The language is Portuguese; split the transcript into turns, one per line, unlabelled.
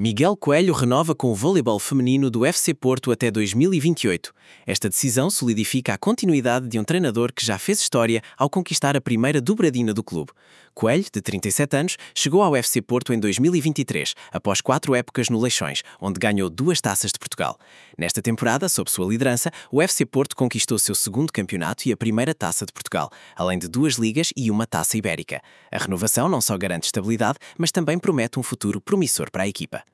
Miguel Coelho renova com o voleibol feminino do FC Porto até 2028. Esta decisão solidifica a continuidade de um treinador que já fez história ao conquistar a primeira dobradina do clube. Coelho, de 37 anos, chegou ao FC Porto em 2023, após 4 épocas no Leixões, onde ganhou 2 taças de Portugal. Nesta temporada, sob sua liderança, o FC Porto conquistou seu segundo campeonato e a primeira taça de Portugal, além de 2 ligas e uma taça ibérica. A renovação não só garante estabilidade, mas também promete um futuro promissor para a equipa.